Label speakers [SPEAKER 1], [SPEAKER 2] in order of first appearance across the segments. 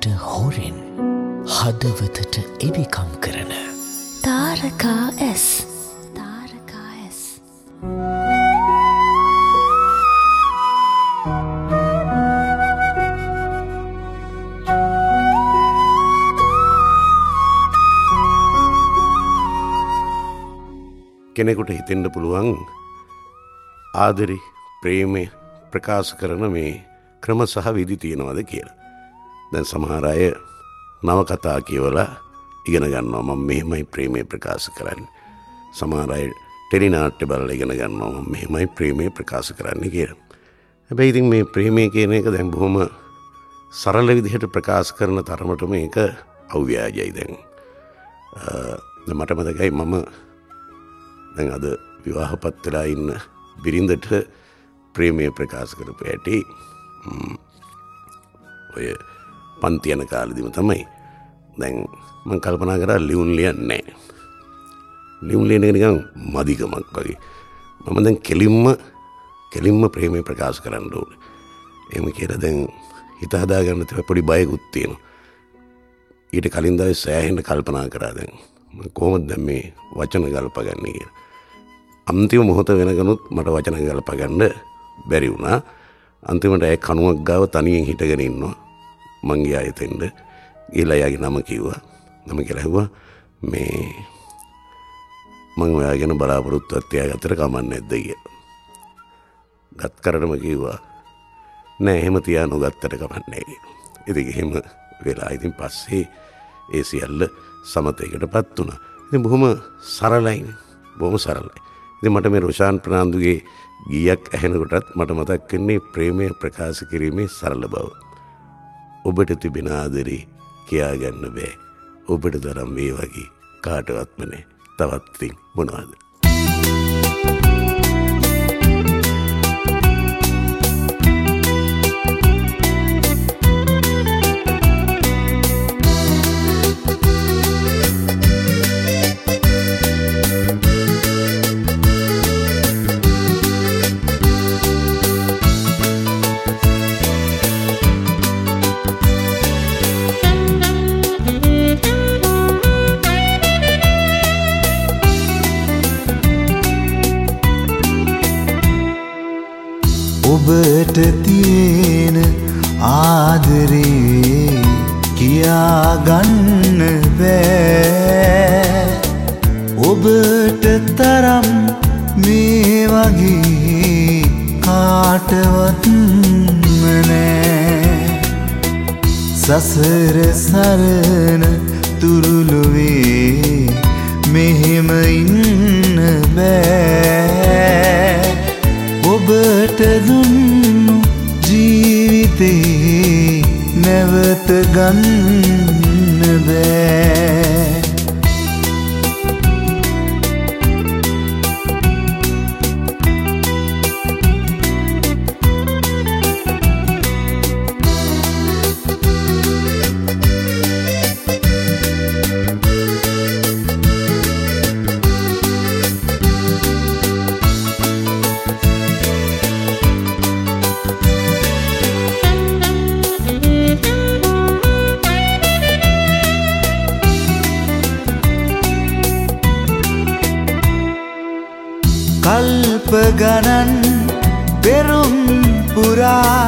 [SPEAKER 1] ඔබට හොරෙන් හදවතට එබිකම් කරන
[SPEAKER 2] තාරකා S.
[SPEAKER 3] කෙනෙකුට හිතෙන්න පුළුවන් ආදරේ ප්‍රේමය ප්‍රකාශ කරන මේ ක්‍රම සහ විදි තියෙනවද කියලා. දැන් සමහර අය නවකතා කියවලා ඉගෙන ගන්නවා මම මෙහෙමයි ප්‍රේමය ප්‍රකාශ කරන්නේ. සමහර අය ටෙලි නාට්‍ය බලලා ඉගෙන ගන්නවා මම මෙහෙමයි ප්‍රේමය ප්‍රකාශ කරන්නේ කියලා. හැබැයි ඉතින් මේ ප්‍රේමය කියන එක දැන් බොහොම සරල විදිහට ප්‍රකාශ කරන තරමට මේක අව්‍යාජයි දැන්. මට මතකයි මම දැන් අද විවාහපත් වෙලා ඉන්න බිරිඳට ප්‍රේමය ප්‍රකාශ කරපු ඇටි ඔය පන්ති යන කාලෙදිම තමයි. දැන් මම කල්පනා කරා ලියුම් ලියන්නේ නැහැ. ලියුම් ලියන එක නිකන් මදිකමක් වගේ. මම දැන් කෙලින්ම ප්‍රේමය ප්‍රකාශ කරන්න ඕනේ. එහෙම කියලා දැන් හිත හදාගන්න තිබ්බ පොඩි බයකුත් තියෙනවා. ඊට කලින් දවසේ සෑහෙන කල්පනා කරා දැන් මම කොහොමද දැන් මේ වචන ගල්පගන්නේ කියලා. අන්තිම මොහොත වෙනකනුත් මට වචන ගලප ගන්න බැරි වුණා. අන්තිමට ඒ කණුවක් ගාව තනියෙන් හිටගෙන ඉන්නවා. මං ගියා එතෙන්ද. ගිහලා යාගේ නම කිව්වා. නම කියලා ඇහුවා මේ මං ඔයාගෙන බලාපොරොත්තුවක් තියාගත්තට කමක් නැද්ද කියලා. ගත් කරටම කිව්වා නෑ එහෙම තියා නොගත්තට කමක් නෑ කියලා. ඉතින් එහෙම වෙලා ඉතින් පස්සේ ඒ සියල්ල සමතේකටපත් වුණා. ඉතින් බොහොම සරලයිනේ. බොහොම සරලයි. ඉතින් මට මේ රොෂාන් ප්‍රනාන්දුගේ ගීයක් ඇහෙනකොටත් මට මතක් වෙන්නේ ප්‍රේමය ප්‍රකාශ කිරීමේ සරල බව. ඔබට තිබෙන ආදරේ කියා ගන්න බෑ. ඔබට තරම් මේ වගේ කාටවත්ම නෑ. තවත් ඉතින් මොනවද?
[SPEAKER 4] ඔබට තියෙන ආදරේ කියා ගන්න බෑ. ඔබට තරම් මේ වගේ කාටවත්ම නෑ. සසර සරණ තුරුළුවේ මෙහෙම ඉන්න බෑ. ඔබට දුන්නු ජීවිතේ නැවත ගන්න බෑ. කල්ප ගණන් පෙරුම් පුරා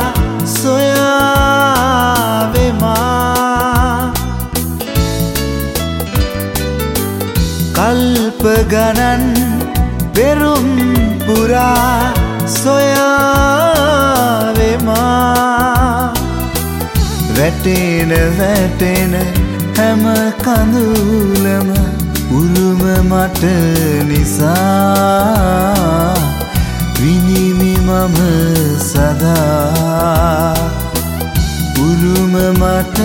[SPEAKER 4] සොයාවෙමා. කල්ප ගණන් පෙරුම් පුරා සොයාවෙමා. වැටෙන හැම කඳුලම උරුම මට නිසා. විනිමි මම සදා උරුම මට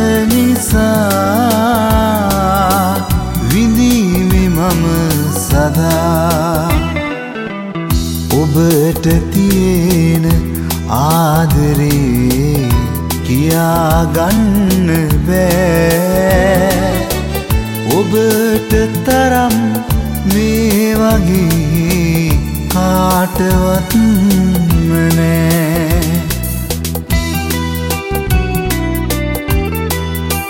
[SPEAKER 4] නිසා. විඳීමි මම සදා. ඔබට තියෙන ආදරේ කියා ගන්න බෑ. ඔබට තරම් මේ වගේ කාටවත්ම නෑ.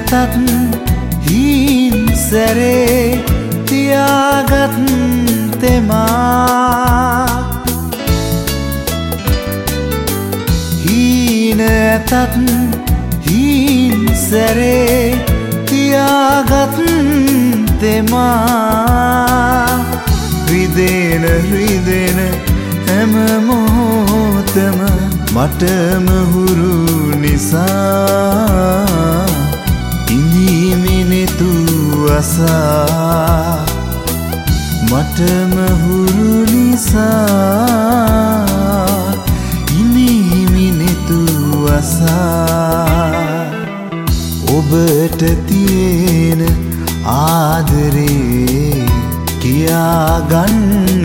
[SPEAKER 4] ඇතත් හීන් සැරේ තියාගත් තෙමා හීන ඇතත් හීන් සැරේ තියාගත් තෙමා රිදෙන රිදෙන හැම මොහොතම මටම හුරු නිසා ඉඳීමිනෙතු අසා මටම හුරු නිසා ඉඳීමිනෙතු අසා ඔබට තියෙන ආදරේ කියාගන්න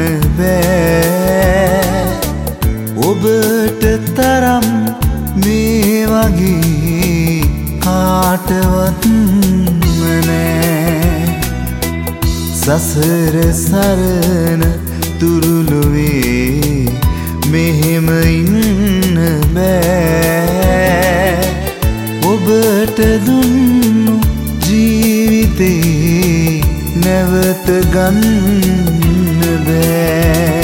[SPEAKER 4] බෑ ඔබට තරම් මේ වගේ කාටවත් නෑ සසර සරණ තුරුළුවේ මෙහෙම ඉන්න බෑ ඔබට දුන්නු ජීවිතේ නැවත ගන්න බෑ